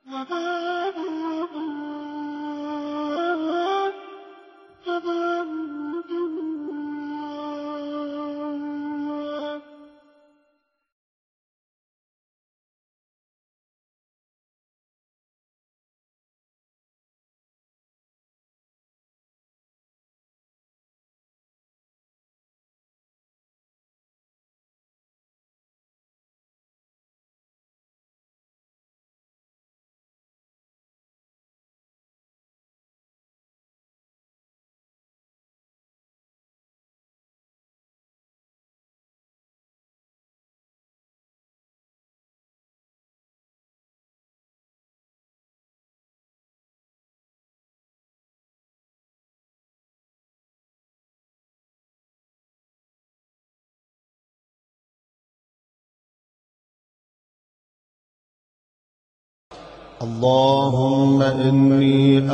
اللهم إني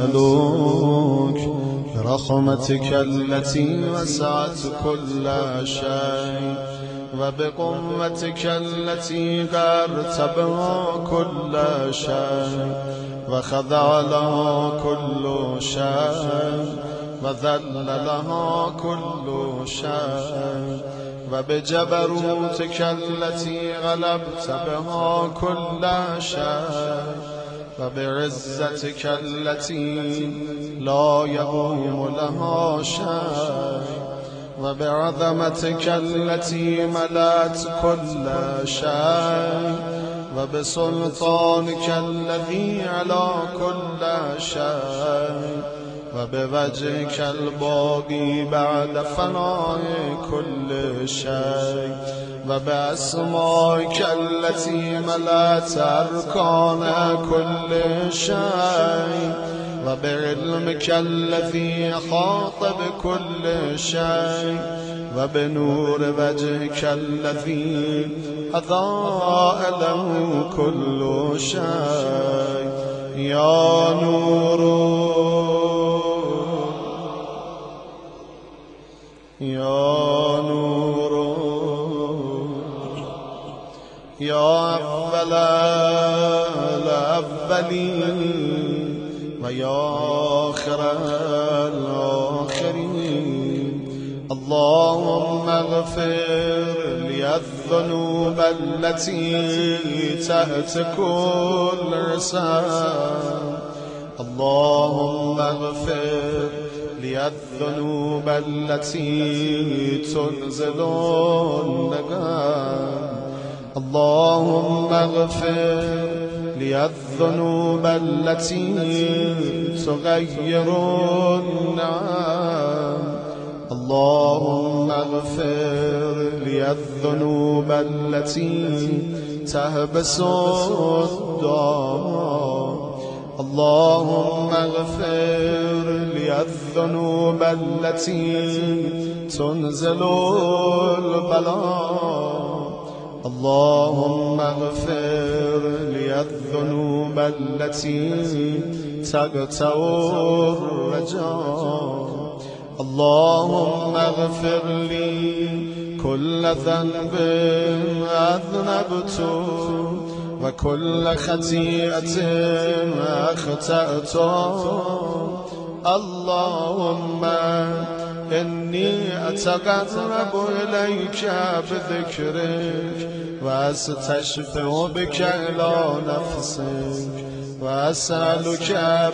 أسألك برحمتك التي وسعت كل شيء وبقوتك التي قهرت بها كل شيء وخضع لها كل شيء وذل لها كل شيء وبجبروتك التي غلبت بها كل شيء وبعزتك التي لا يقوم لها شيء وبعظمتك التي ملأت كل شيء وبسلطانك الذي على كل شيء وبوجهك الباقي بعد فناء كل شيء وبأسمائك التي ملأت أركان كل شيء وبعلمك الذي أحاط بكل شيء وبنور وجهك الذي أضاء له كل شيء يا نور يا نور يا أول الأولين ويا آخر الآخرين اللهم اغفر لي الذنوب التي تحت كل رسام اللهم اغفر لي الذنوب التي تنزل النقام اللهم اغفر لي الذنوب التي تغير النعم اللهم اغفر لي الذنوب التي تحبس الدار اللهم اغفر لي الذنوب التي تنزل البلاء اللهم اغفر لي الذنوب التي تقطع الرجاء اللهم اغفر لي كل ذنب أذنبته وكل خطيئة أخطأت اللهم إني أتقرب إليك بذكرك وأستشفع بك إلى نفسك وأسألك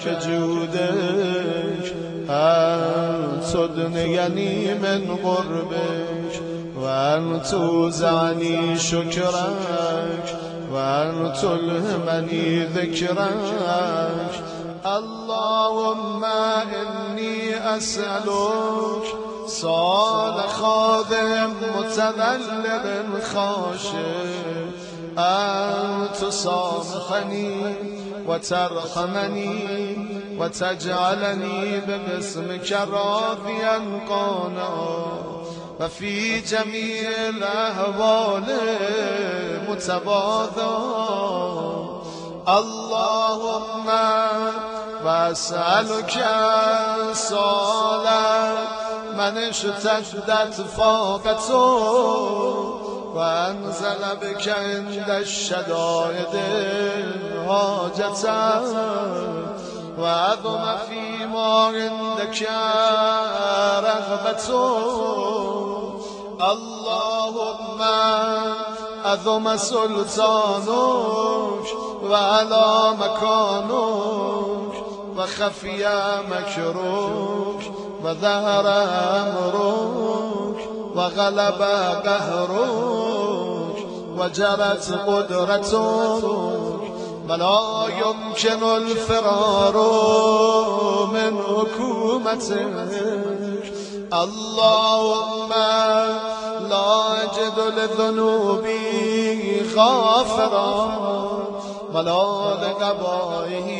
بجودك أن تدنيني من قربك وأن توزعني شكرك وأن تلهمني ذكرك اللهم إني أسألك صالح خادم متذلل خاشع أن تصامحني وترحمني وتجعلني باسمك راضيا قانعا وفي جميع الأحوال متواضعا اللهم وأسألك صالح من اشتدت فاقته وأنزل بك عند الشدائد حاجة وعظم فيما عندك رغبة اللهم عظم سلطانك وعلى مكانك وخفي مكرك وظهر أمرك وغلب قهرك وجرت قدرتك ولا يمكن الفرار من حكومتك اللهم لا أجد لذنوبي غافرا ولا لقبائه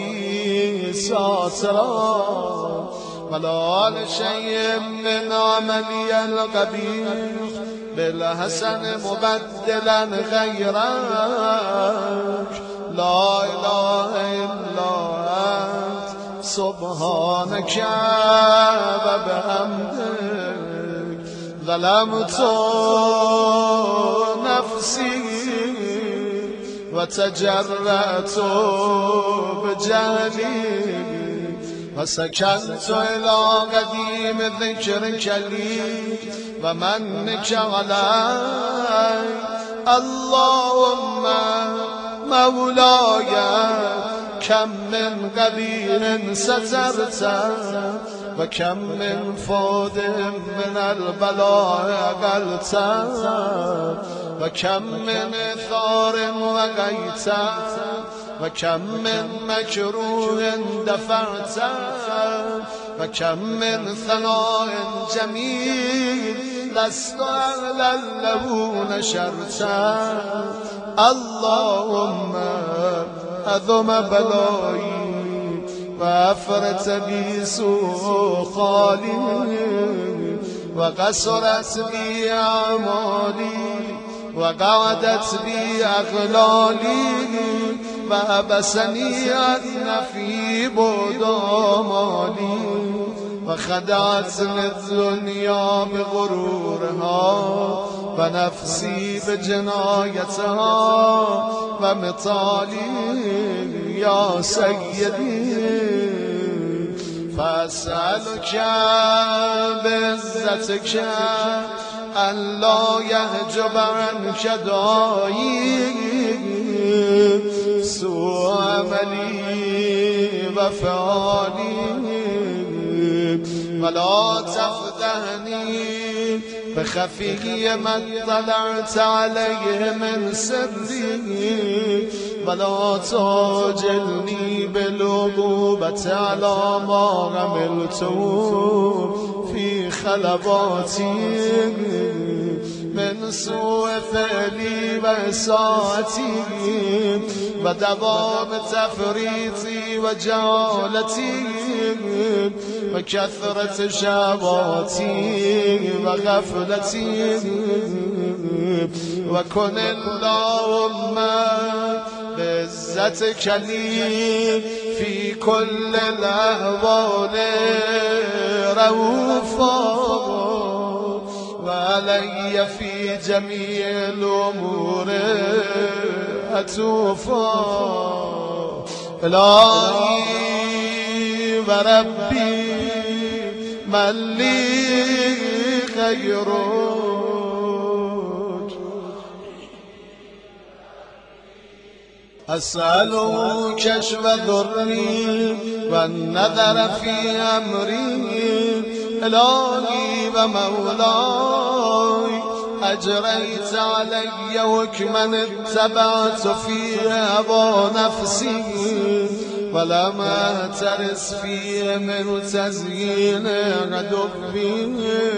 ساترا ولا لشيء من عملي القبيح بالحسن مبدلا غيرك لا إله إلا أنت سبحانك وبحمدك ظلمت نفسي وتجرأت بجهلي وسكنت إلى قديم ذكرك لي ومنك علي اللهم مولاي كم من قبيل سترت وكم من فود من البلاء قلت وكم من ثار وقيت وكم من مكروه دفعت وكم من ثناء جميل لست أهلا له نشرت اللهم عظم بلائي وأفرت بي سوء خالي وقصرت بي أعمالي وقعدت بي أغلالي وأبسني أن في بعد آمالي وخدعتني الدنيا بغرورها ونفسي بجنايتها ومطالي يا سيدي فأسألك بعزتك أن لا يحجب عنك داعي سوء عملي وفعالي ولا تفضحني بخفي من طلعت عليه من سري ولا تعجلني بالعقوبة على ما عملت في خلباتي من سوء فعلي وإساءتي ودوام تفريطي وجهالتي وكثرة شهواتي وغفلتي وكن اللهم بعزتك لي في كل الأحوال رؤوفا وعلي في جميع الأمور عطوفا إلهي وربي من لي غيرك أسأله كشف ضري والنظر في أمري إلهي ومولاي أجريت علي حكما اتبعت فيه هوى نفسي ولم أهترس فيه من تزيين عدوي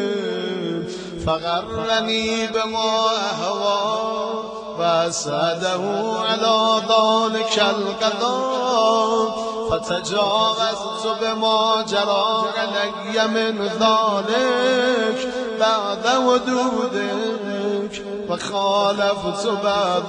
فغرني بما أهوى وأسعده على ذلك القضاء فتجاوزت بما جرى علي من ذلك بعد ودودك وخالفت بعد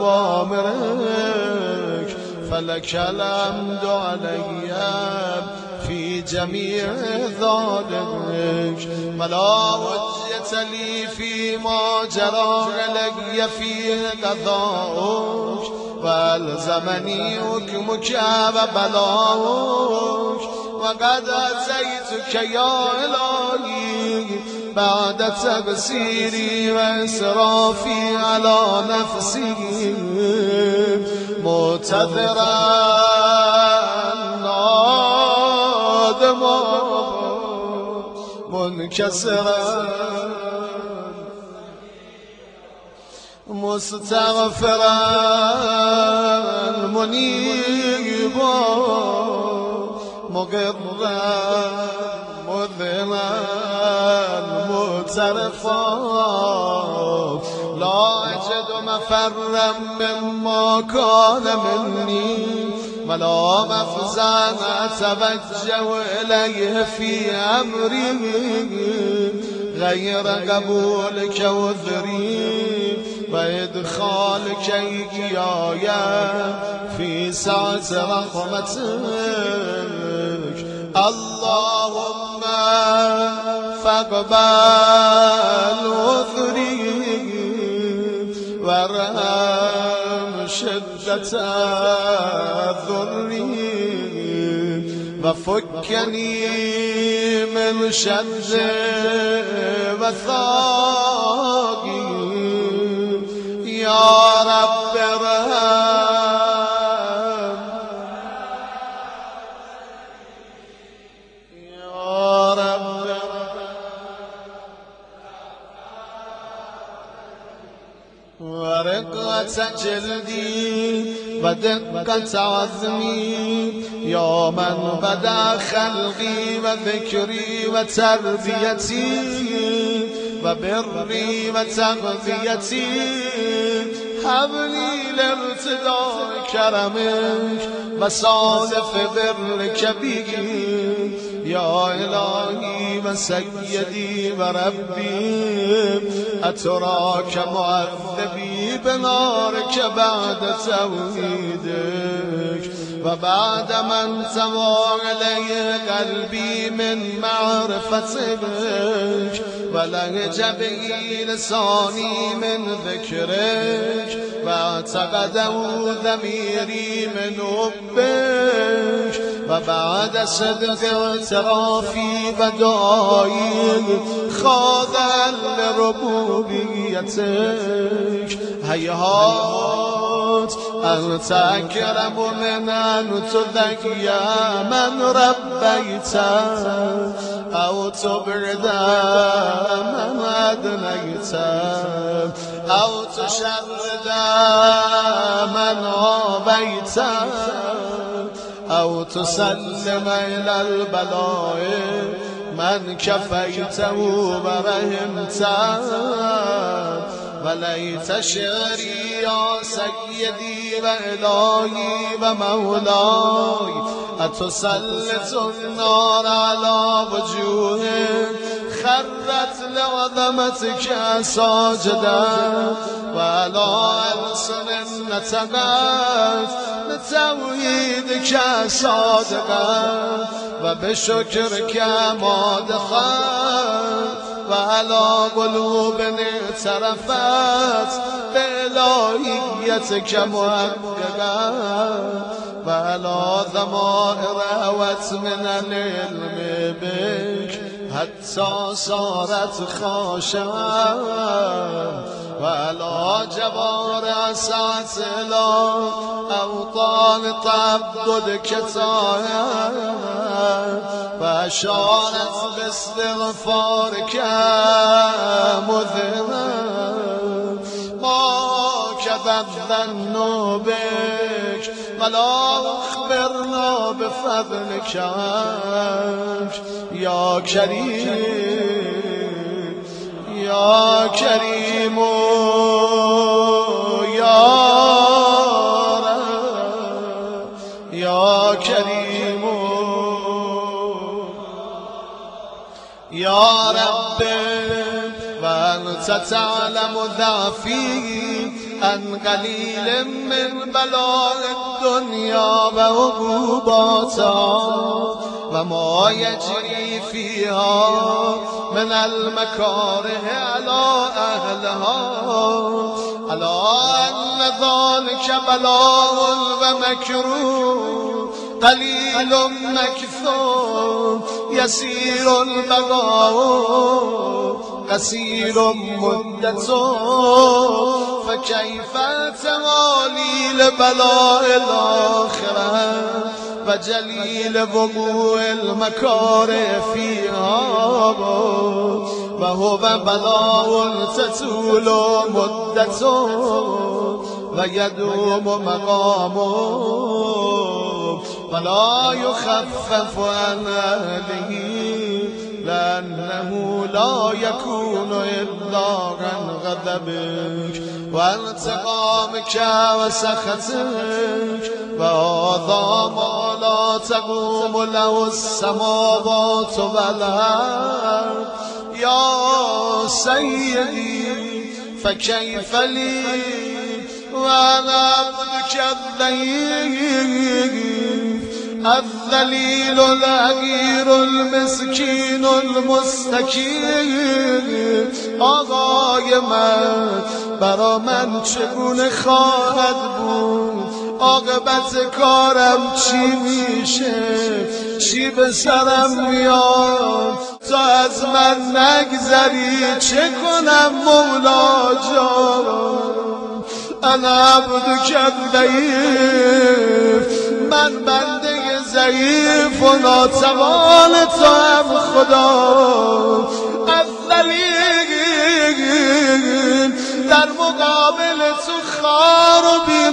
أوامرك فلك الحمد علي في جميع ذلك ولا حجة رأيت لي فيما جرى علي فيه قضاؤك والزمني حكمك وبلاؤك وقد أتيتك يا إلهي بعد تقصيري وإسرافي على نفسي معتذرا نادما منكسرا مستغفرا منيبا مقرا مذلا معترفا لا أجد مفرا مما كان مني ولا مفزعا أتوجه إليه في أمري غير قبولك وذري وإدخالك إياي في سعة رحمتك اللهم فاقبل عذري وارحم شدة ضري وفكني من شر وثاقي يا رب ارحم يا رب ورقة جلدي ودقة عظمي يا من بدا خلقي وذكري وتربيتي وبري وتغذيتي هب لي لارتداء كرمك وصالف برك بي يا إلهي وسيدي وربي أتراك معذبي بنارك بعد توحيدك وبعد من سوى عليه قلبي من معرفتك ولهج به لساني من ذكرك واعتقده ضميري من حبك وبعد صدق اعترافي بدعائي خاضعا لربوبيتك هيهات أنت أكرم من أن تذكي من ربيت أو تبرد من أدنيت أو تشرد من عابيت أو تسلم إلى البلاء من كفيته ورحمته وليت شعري يا سيدي وإلهي ومولاي أتسلط النار على وجوه خرت لعظمتك ساجدا وعلى ألسن نطقت لتوحيدك صادقا وبشكرك مادخت وعلى قلوب اعترفت بإلهيتك محققا وعلى ضمائر هوت من العلم بك حتى صارت خاشعة وعلى جوارع سعت إلى أوطان تعبدك طاهرة وأشارت باستغفارك مذهبا ما كذب الظن بك ولا أخبرنا بفضلك يا كريم يا كريم يا رب يا كريم يا رب وأنت تعلم ضعفي عن قليل من بلاء الدنيا وعقوباتها وما يجري فيها من المكاره على أهلها ألا أن ذلك بلاء ومكروه قليل مكثور يسير البقاء قصير مدته فكيف توالي لبلاء الآخرة وجليل وقوع المكاره فيها وهو بلاء تطول مدته ويدوم مقامه ولا يخفف عن أهله لأنه لا يكون إلا عن غضبك وانتقامك وسخطك وهذا ما لا تقوم له السماوات والأرض يا سيدي فكيف لي وأنا عبدك الذليل الأغير المسكين المستكين آقای من برا من چگونه خواهد بود عاقبت کارم چی میشه چی به سرم میاد تا از من نگذری چه کنم مولا جان انا عبدک الضعیف من بنده ضعیف و ناتوان تو هم خدا الذلیل در مقابل تو خار و بی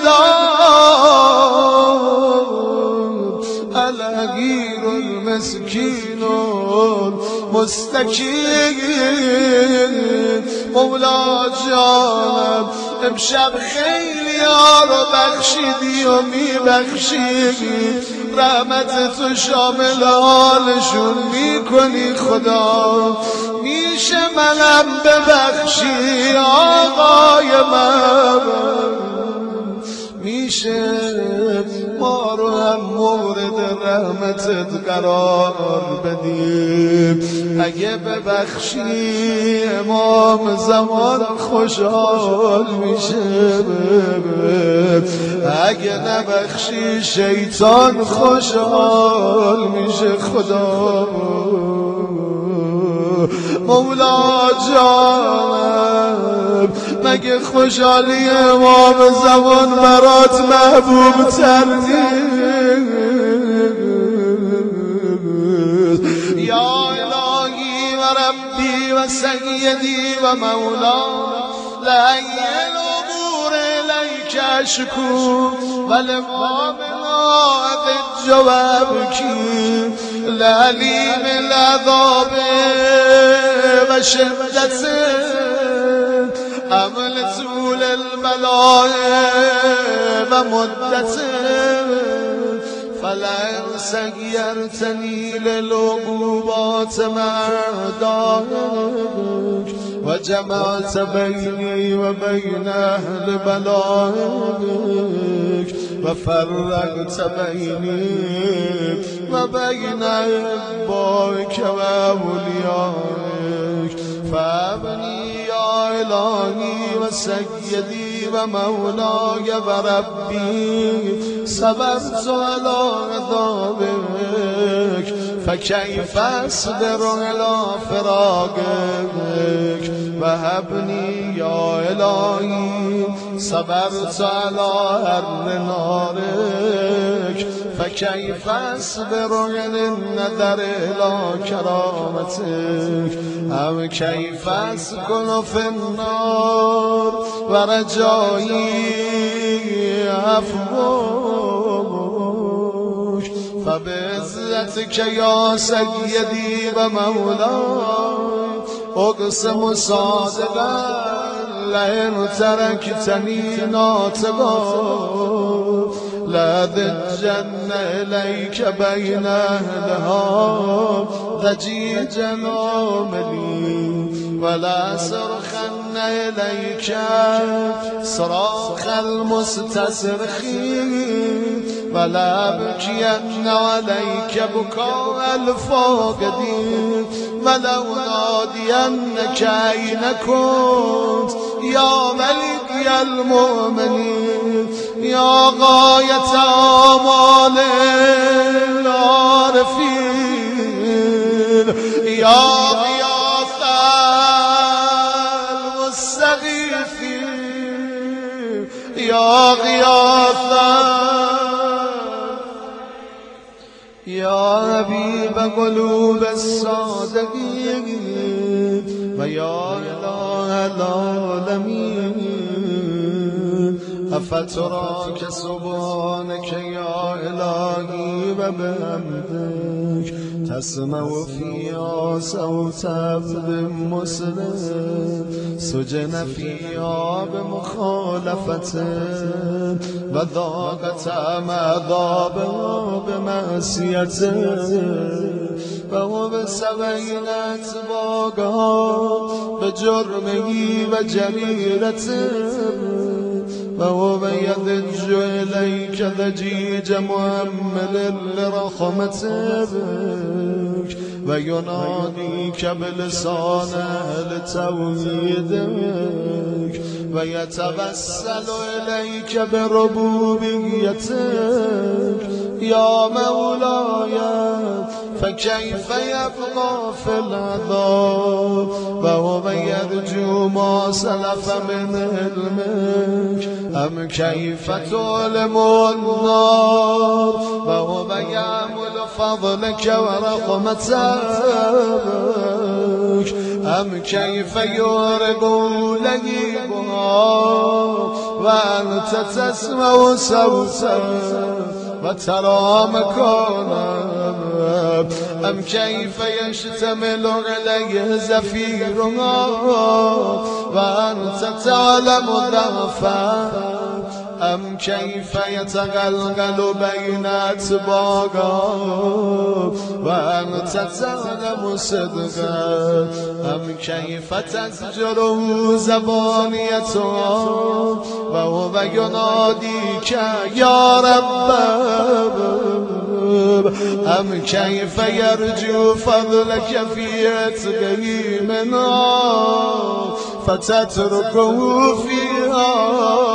مقدار الحقیر المسکین المستکین مولا جانم امشب خیلی ها رو بخشیدی و میبخشیدی رحمت تو شامل حالشون میکنی خدا میشه منم ببخشی آقای من میشه ما رو هم مورد رحمتت قرار بدیم اگه ببخشی امام زمان خوشحال میشه اگه نبخشی شیطان خوشحال میشه خدا مولا جانم مگه خوشحالی امام زمان برات محبوب تر یا الهی و ربی و سیدی و مولا لعی الامور الیک اشکو و لما ذج و ابکی لعلیم العذاب و شدت عمل طول البلاء و مدت فلئن سيرتني للعقوبات مع أعدائك وجمعت بيني وبين أهل بلائك وفرقت بيني وبين أحبائك وأوليائك فأبني يا إلهي وسيدي ومولاي وربي صبرت على عذابك فكيف أصبر على فراقك وهبني يا إلهي صبرت على حر نارك فكيف أصبر عن النذر إلى كرامتك أو كيف أسكن في النار ورجائي عفوك فبعزتك يا سيدي ومولاي أقسم صادقا لئن تركتني ناطقا لأذجن إليك بين أهلها ضجيجا آملي ولا صرخن إليك صراخ المستصرخين ولأبكين عليك بكاء الفاقدين ولو نادينك أين كنت يا ولي المؤمنين يا غاية آمال العارفين يا غياث المستغيثين يا غياث يا حبيب قلوب الصادقين ويا إله العالمين أفتراك سبحانك يا إلهي وبحمدك تسمع فيها صوت عبد مسلم سجن فيها بمخالفة وذاقت عذابها بمعصيته وهو بسبعين أتباعها بجرمه وجريرته وهو يضج إليك ضجيج مؤمل لرحمتك ويناديك بلسان أهل توحيدك ويتوسل إليك بربوبيتك يا مولاي فكيف يبقى في العذاب وهو يرجو ما سلف من علمك أم كيف تؤلم النار وهو يعمل فضلك ورحمتك أم كيف يورق لهيبها وأنت تسمع صوتا وترى مكانا أم كيف يشتمل عليه زفيرها وأنت تعلم ضعفا أم كيف يتغلغل بين أتباعها وأنت تعلم صدقا أم كيف تزجر زبانيتها وهو يناديك يا رب أم كيف يرجو فضلك في عتقه منها فتتركه فيها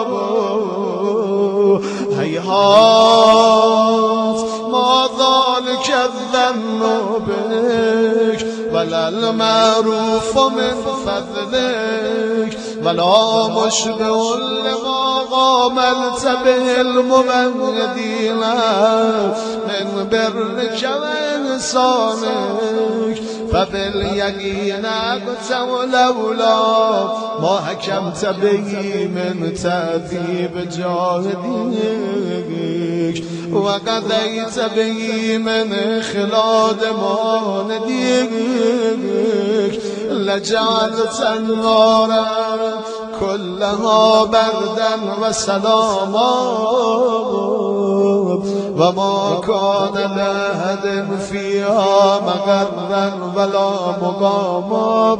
هيهات ما ذلك الظن بك ولا المعروف من فضلك ولا مشبه لما قاملت به المبغضين من برك وإحسانك فباليقين أقسم لولا ما حكمت به من تأديب جاهديك وقضيت به من إخلاد مانديك لجعلت النار كلها بردا وسلاما وما كان لأحد فيها مغرا ولا مقاما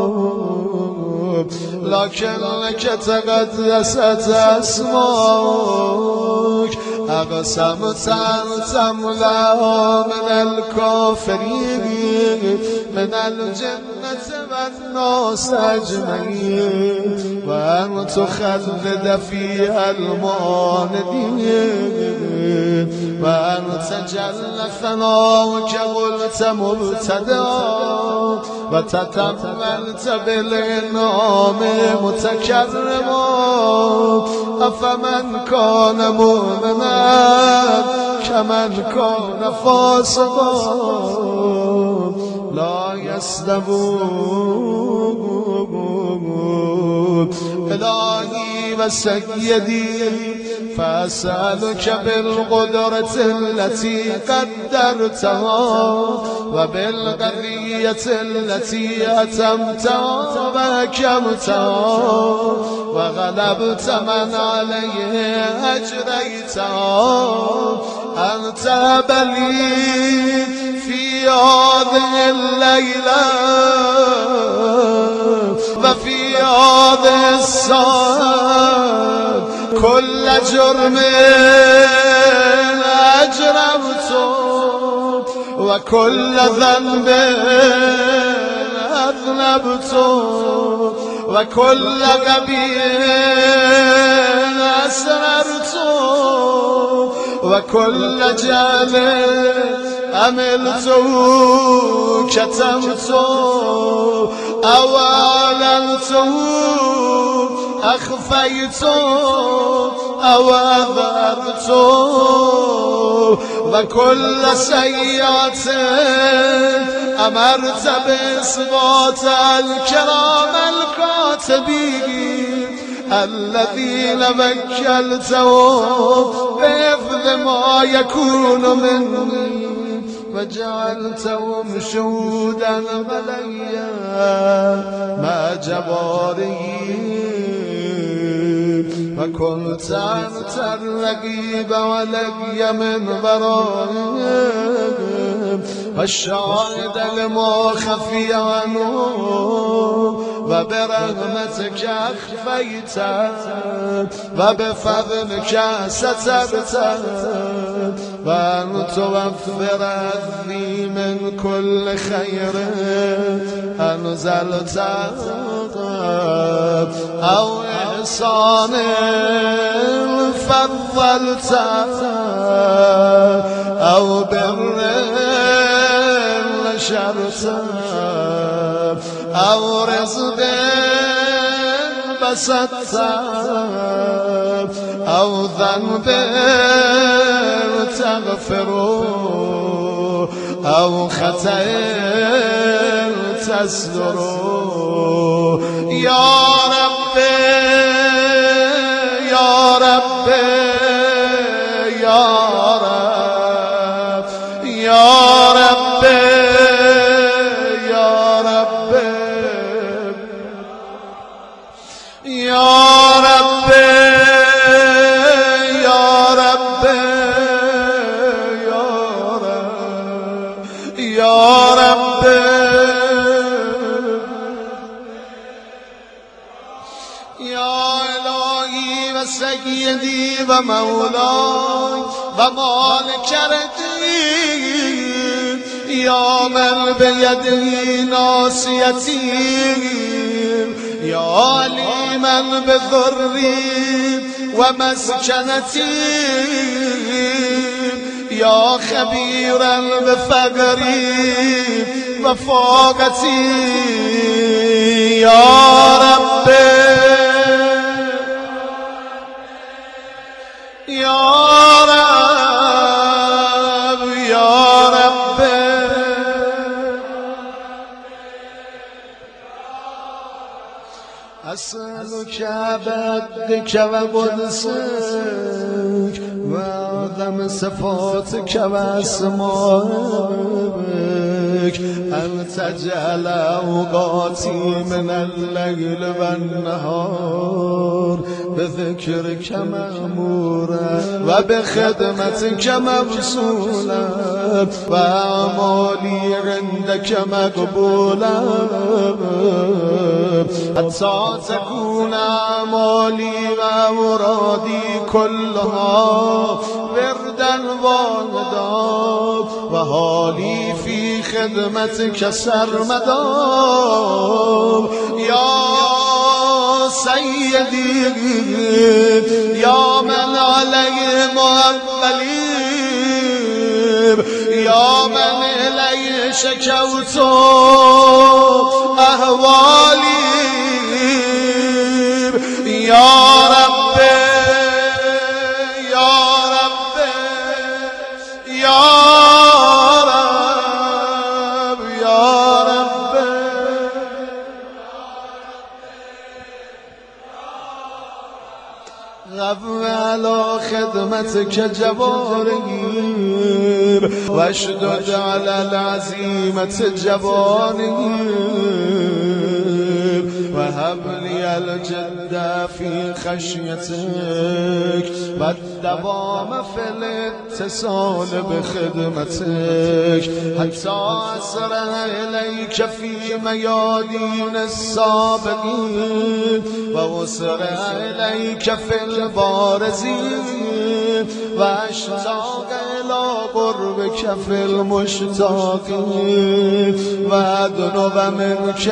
لكنك تقدست أسماك أقسمت أن تملأ من الكافرين من الجنة والناس أجمعين وأن تخلد فيها المعاندين وأن تجل ثناؤك قلت مبتدا وتكملت بالإنعام متكرما أفمن كان مؤمنا كمن كان فاسقا لا يستوون إلهي وسيدي فأسألك بالقدرة التي قدرتها وبالقضية التي أتمتها وحكمتها وغلبت من عليه أجريتها أنت بلي في هذه الليلة وفي هذه الساعة كل جرم وكل ذنب أذنبت وكل قبيح أسررت وكل جهل عملت كتمت أو أعلنت أخفيت أو أظهرت وكل سيئة أمرت بإثبات الكرام الكاتبين الذين وكلتهم بحفظ ما يكون مني وجعلتهم شهودا علي مع جباري وكنت أنت الرقيب علي من ورائهم والشاهد لما خفي عنه وبرحمتك أخفيت وبفضلك سترت وأن توفر عذبي من كل خير أنزلت أو إحسان فضلت أو بر نشرت أو رزق بسطت أو ذنب تغفر أو خطأ تستر يا ربي يا ربي يا رب يا ربي يا ربي يا ربي يا ربي يا ربي يا إلهي وسيدي ومولاي ومالك الدين يا من بيده ناصيتي يا عليما بضري ومسكنتي يا خبيرا بفقري وفاقتي يا ربي يا رب يا ربي أسألك بعدك وقدسك وأعظم صفاتك وأسمائك أن تجعل أوقاتي من الليل والنهار بذكرك مأمورا وبخدمتك مبسولا وأعمالي عندك مقبولا حتى تكون أعمالي ومرادي كلها وردا واحدا وحالي في خدمتك سرمدا يا سيدي يا من عليه أولين يا من إليه شكوت أهوالي يا ربي يا ربي يا رب يا ربي غفو على خدمتك جباري واشدد على العزيمة جباري وهب لي الجد في خشيتك والدوام في الاتصال بخدمتك حتى أسرع إليك في ميادين السابقين وأسرع إليك في البارزين وأشتاق إلى قرب کف المشتاقین و دنو منک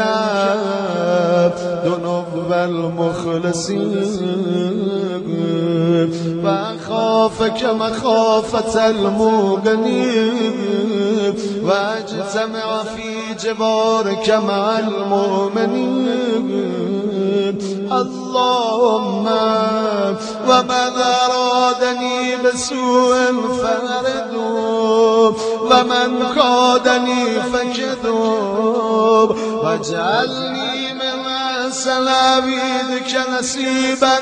دنو المخلصین و خافک مخافة الموقنین و اجتمع فی جوارک مع المؤمنین اللهم ومن أرادني بسوء فأردوه ومن كادني فكذوب واجعلني من أحسن عبيدك نصيبا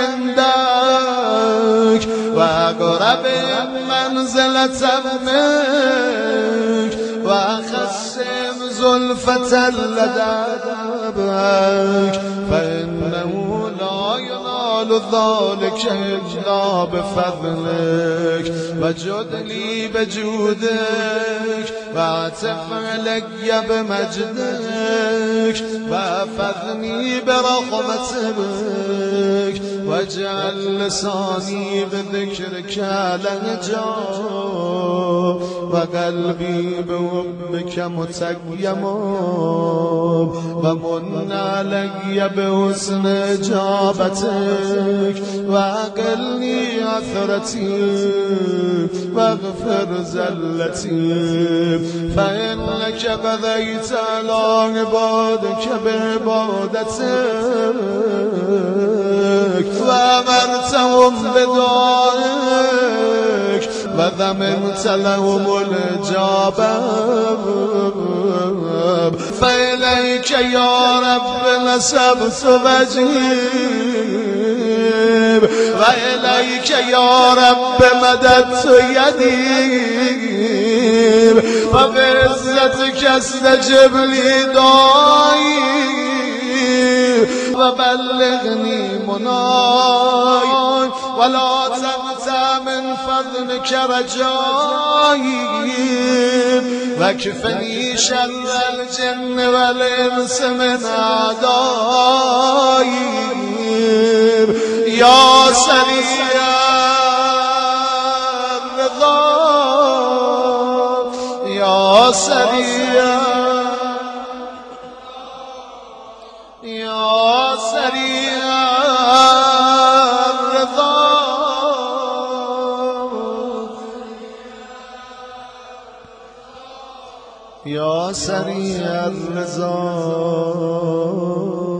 عندك وأقرب منزلة منك وأخسم زلفة لدابك فإنه لا ينال ذلك إلا بفضلك وجد لي بجودك واعتف علي بمجدك وافذني برحمتك واجعل لساني بذكرك لهجا وقلبي بحبك متيما ومن علي بحسن إجابتك وأقلني عثرتي واغفر زلتي فإنك قضيت على عبادك بعبادتك وأمرتهم بدعائك وضمنت لهم الإجابة فإليك يا رب نسبت وجهي وإليك يا رب مددت يدي وبعزتك استجب لي دعائي وبلغني مناي ولا تقطع من فضلك رجائي وكفني شر الجن والإنس من أعدائي يا سريع الرضا يا سريع يا سريع الرضا يا سريع الرضا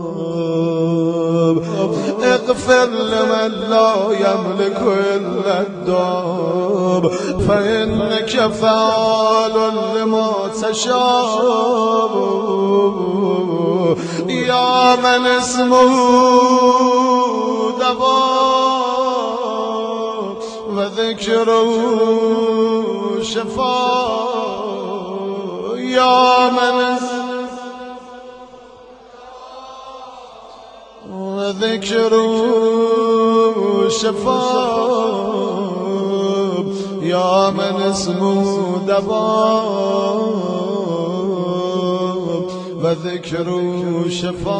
اغفر لمن لا يملك إلا الدعاء فإنك فعال لما تشاء يا من اسمه دواء وذكره شفاء يا من وذكره شفاء يا من اسمه دواء وذكره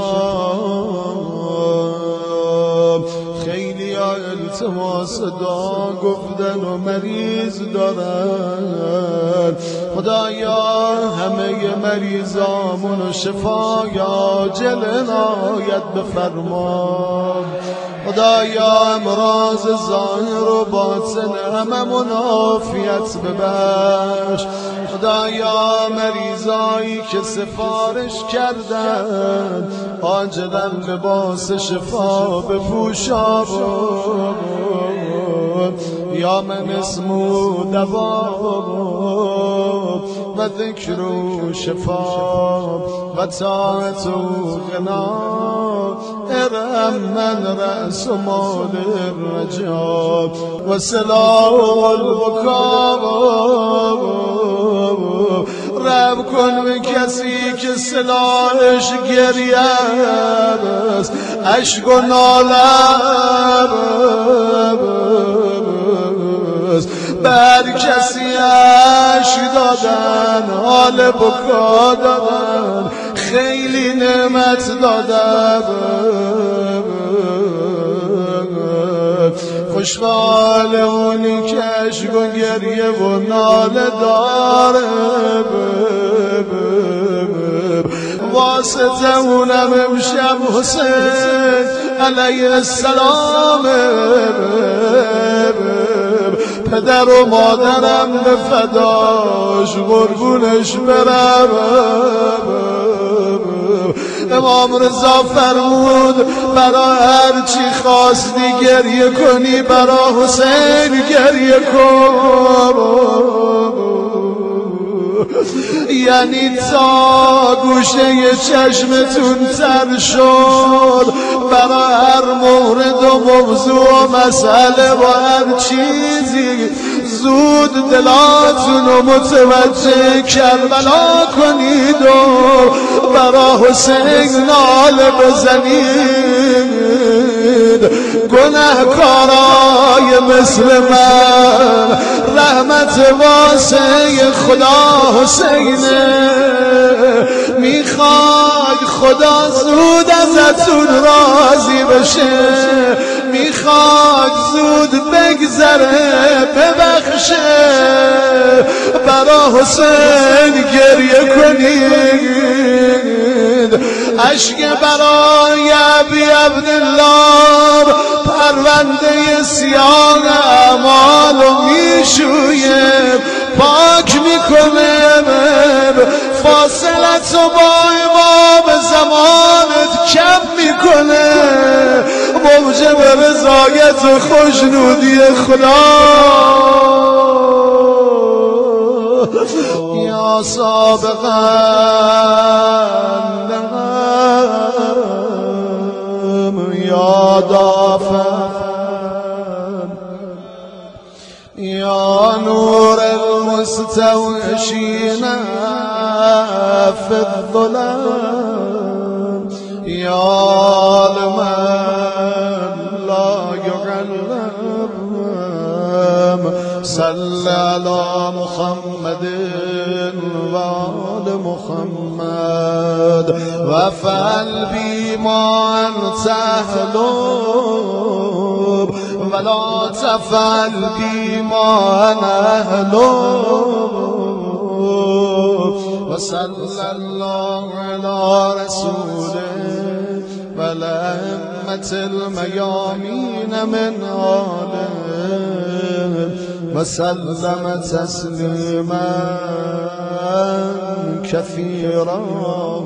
شفاء خیلی ها التماس دعا گفتن و مریض دارن خدایا همه مریضامون شفای عاجل عنایت بفرما خدایا امراض ظاهر و باطن هممون عافیت ببخش خدایا مریضایی که سفارش کردن عاجلا لباس شفا بپوشا یا من اسمو دوا و ذکر و شفا و طاعت و غنا ارحم من رأس مال الرجا و سلاح البکا رب کن به کسی که سلاحش گریه است عشق و ناله بر کسی عشق دادن حال بکا دادن خیلی نعمت دادن خوش عشق اونی که عشق و گریه و ناله داره واسطه اونم امشب حسین علیه السلام پدر و مادرم به فداش قربونش برم امام رضا فرمود برا هر چی خواستی گریه کنی برا حسین گریه کن یعنی تا گوشه چشمتون تر شد برا هر مورد و موضوع و مسئله و هر چیزی زود دلاتون رو متوجه کربلا کنید و برا حسین ناله بزنید گناهکارای مثل من رحمت واسه خدا حسینه میخوای خدا زود ازتون راضی بشه میخوای زود بگذره ببخشه برا حسین گریه کنید عشق برای ابی عبدالله پرونده سیاه اعمالو میشویه پاک میکنه فاصلت و با امام زمانت کم میکنه موجب رضایت و خوشنودی خدا یا سابقا یا دافع یا نور المستوحشین في الظلام یا لمن لا يعلم صل على محمد وآل محمد وفعل بما أنت أهله ولا تفعل بما أنا أهله وصلى الله على رسوله والأئمة الميامين من آله وسلم تسليما كثيرا